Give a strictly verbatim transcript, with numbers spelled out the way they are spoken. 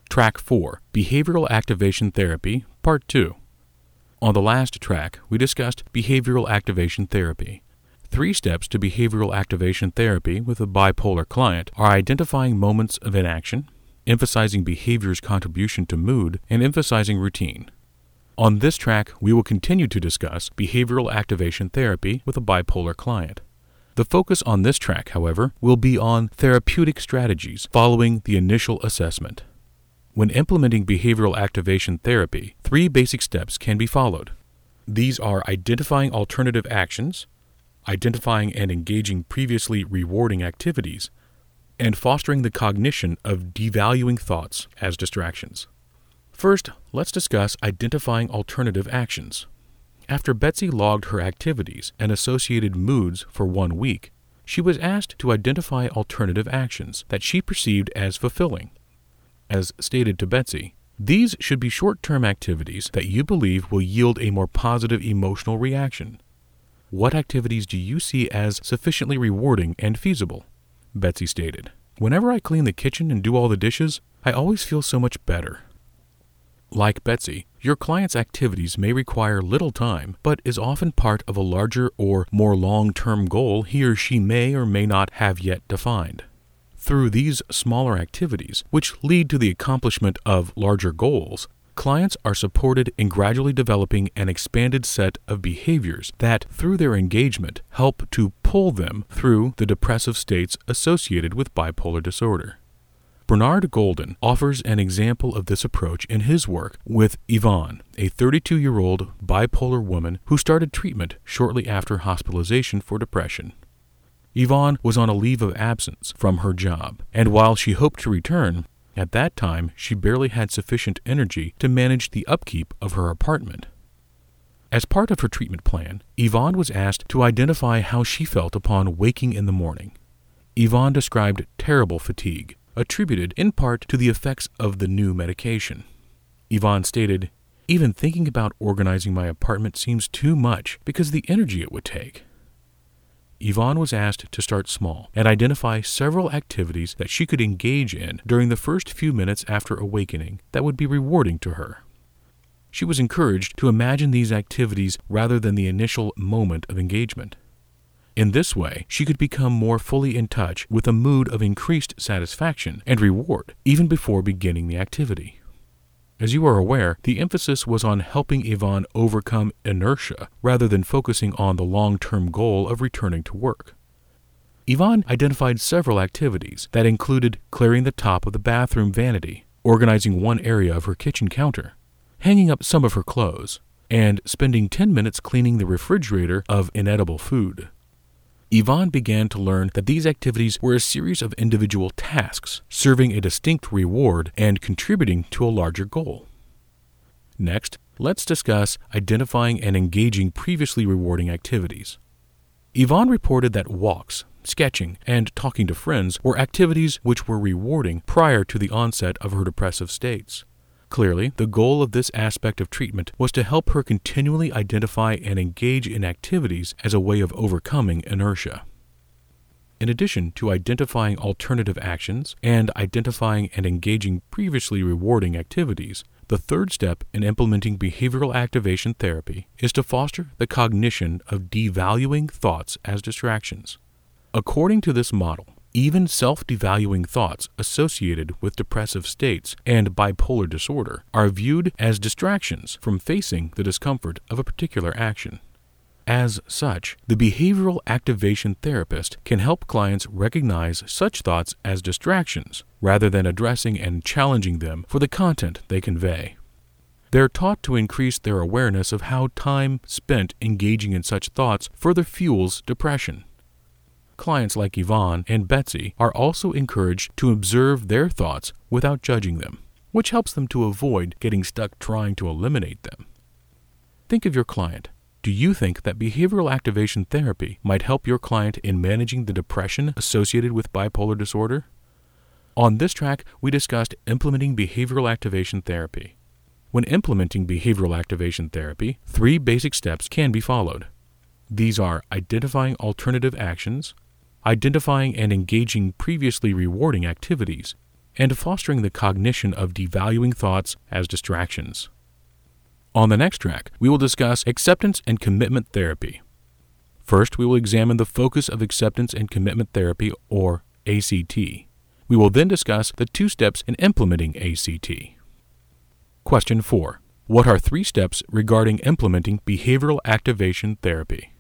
Track four, Behavioral Activation Therapy, Part two. On the last track, we discussed behavioral activation therapy. Three steps to behavioral activation therapy with a bipolar client are identifying moments of inaction, emphasizing behavior's contribution to mood, and emphasizing routine. On this track, we will continue to discuss behavioral activation therapy with a bipolar client. The focus on this track, however, will be on therapeutic strategies following the initial assessment. When implementing behavioral activation therapy, three basic steps can be followed. These are identifying alternative actions, identifying and engaging previously rewarding activities, and fostering the cognition of devaluing thoughts as distractions. First, let's discuss identifying alternative actions. After Betsy logged her activities and associated moods for one week, she was asked to identify alternative actions that she perceived as fulfilling. As stated to Betsy, these should be short-term activities that you believe will yield a more positive emotional reaction. What activities do you see as sufficiently rewarding and feasible? Betsy stated, "Whenever I clean the kitchen and do all the dishes, I always feel so much better." Like Betsy, your client's activities may require little time, but is often part of a larger or more long-term goal he or she may or may not have yet defined. Through these smaller activities, which lead to the accomplishment of larger goals, clients are supported in gradually developing an expanded set of behaviors that, through their engagement, help to pull them through the depressive states associated with bipolar disorder. Bernard Golden offers an example of this approach in his work with Yvonne, a thirty-two-year-old bipolar woman who started treatment shortly after hospitalization for depression. Yvonne was on a leave of absence from her job, and while she hoped to return, at that time she barely had sufficient energy to manage the upkeep of her apartment. As part of her treatment plan, Yvonne was asked to identify how she felt upon waking in the morning. Yvonne described terrible fatigue, attributed in part to the effects of the new medication. Yvonne stated, "Even thinking about organizing my apartment seems too much because of the energy it would take." Yvonne was asked to start small and identify several activities that she could engage in during the first few minutes after awakening that would be rewarding to her. She was encouraged to imagine these activities rather than the initial moment of engagement. In this way, she could become more fully in touch with a mood of increased satisfaction and reward even before beginning the activity. As you are aware, the emphasis was on helping Yvonne overcome inertia rather than focusing on the long-term goal of returning to work. Yvonne identified several activities that included clearing the top of the bathroom vanity, organizing one area of her kitchen counter, hanging up some of her clothes, and spending ten minutes cleaning the refrigerator of inedible food. Yvonne began to learn that these activities were a series of individual tasks, serving a distinct reward and contributing to a larger goal. Next, let's discuss identifying and engaging previously rewarding activities. Yvonne reported that walks, sketching, and talking to friends were activities which were rewarding prior to the onset of her depressive states. Clearly, the goal of this aspect of treatment was to help her continually identify and engage in activities as a way of overcoming inertia. In addition to identifying alternative actions and identifying and engaging previously rewarding activities, the third step in implementing behavioral activation therapy is to foster the cognition of devaluing thoughts as distractions. According to this model, even self-devaluing thoughts associated with depressive states and bipolar disorder are viewed as distractions from facing the discomfort of a particular action. As such, the behavioral activation therapist can help clients recognize such thoughts as distractions rather than addressing and challenging them for the content they convey. They're taught to increase their awareness of how time spent engaging in such thoughts further fuels depression. Clients like Yvonne and Betsy are also encouraged to observe their thoughts without judging them, which helps them to avoid getting stuck trying to eliminate them. Think of your client. Do you think that behavioral activation therapy might help your client in managing the depression associated with bipolar disorder? On this track, we discussed implementing behavioral activation therapy. When implementing behavioral activation therapy, three basic steps can be followed. These are identifying alternative actions, identifying and engaging previously rewarding activities, and fostering the cognition of devaluing thoughts as distractions. On the next track, we will discuss acceptance and commitment therapy. First, we will examine the focus of acceptance and commitment therapy, or A C T. We will then discuss the two steps in implementing A C T. Question four. What are three steps regarding implementing behavioral activation therapy?